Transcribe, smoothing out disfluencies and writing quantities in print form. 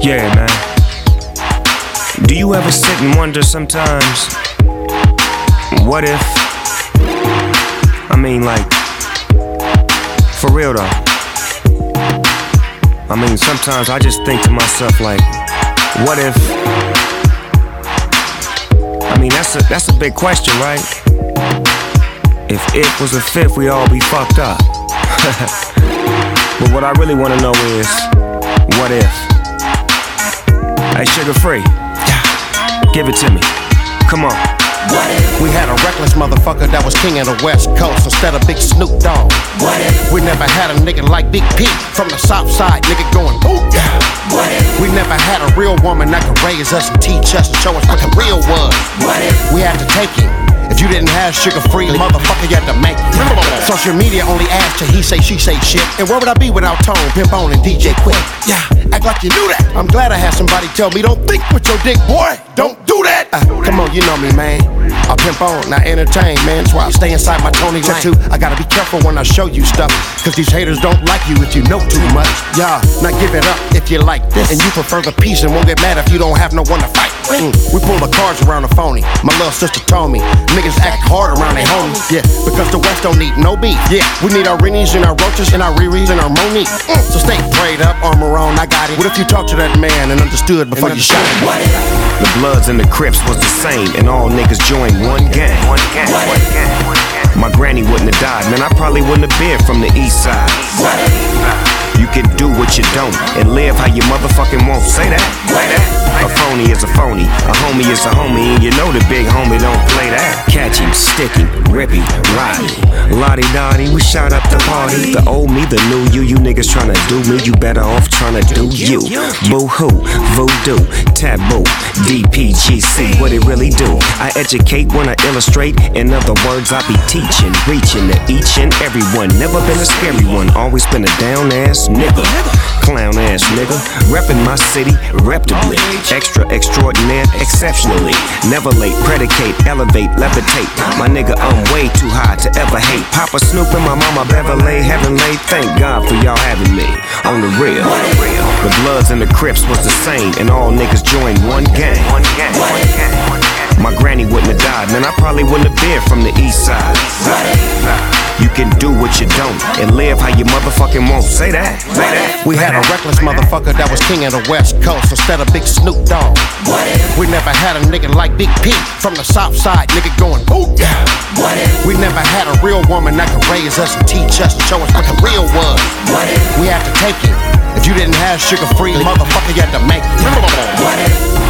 Yeah, man. Do you ever sit and wonder sometimes, what if? I mean, like, for real though. I mean, sometimes I just think to myself, like, what if? I mean, that's a big question, right? If it was a fifth, we all be fucked up. But what I really wanna know is, what if? Hey, Sugar Free, give it to me. Come on. What if we had a reckless motherfucker that was king of the West Coast instead of Big Snoop Dogg? What if we never had a nigga like Big P from the South Side, nigga going ooh yeah? What if we never had a real woman that could raise us and teach us and show us what the real was? What if we had to take him? If you didn't have Sugar Free, motherfucker, you had to make it. Social media only adds to he say, she say shit. And where would I be without Tone, Pimp On, and DJ Quick? Yeah, act like you knew that. I'm glad I had somebody tell me, don't think with your dick, boy. Don't do that. Come on, you know me, man. I pimp on, not entertain, man. That's why I stay inside my Tony tattoo. I gotta be careful when I show you stuff, cause these haters don't like you if you know too much. Yeah, now give it up if you like this, and you prefer the peace and won't get mad if you don't have no one to fight. We pull the cards around the phony. My little sister told me niggas act hard around their homies. Yeah, because the West don't need no beef. Yeah, we need our Rennies and our Roaches and our Riris and our Monique. So stay prayed up, armor on, I got it. What if you talked to that man and understood before you shot him? The Bloods and the Crips was the same, and all niggas joined one gang. My granny wouldn't have died, man, I probably wouldn't have been from the east side. You can do what you don't and live how you motherfucking won't. Say that. A phony is a phony, a homie is a homie, and you know the big homie don't play that. Catch him, stick him, rip him, ride him. Lottie-dottie, we shot up the party. The old me, the new you niggas tryna do me, you better off tryna do you. Boo-hoo, voodoo, taboo, DPGC, what it really do? I educate when I illustrate, in other words, I be teaching, reaching to each and every one. Never been a scary one, always been a down-ass nigga, clown-ass nigga, reppin' my city, reputably, extra, extraordinaire, exceptionally, never late, predicate, elevate, levitate, my nigga, I'm way too high to ever hate. Papa Snoop and my mama Beverly, heavenly, thank God for y'all having me, on the real. The Bloods and the Crips was the same, and all niggas joined one gang. My granny wouldn't have died, man, I probably wouldn't have been from the east side. You can do what you don't and live how you motherfucking won't. Say that. We had a reckless motherfucker that was king of the West Coast instead of Big Snoop Dogg. We never had a nigga like Big P from the South Side, nigga going ooh yeah. We never had a real woman that could raise us and teach us and show us what the real was. We had to take it. If you didn't have Sugar Free, motherfucker, you had to make it.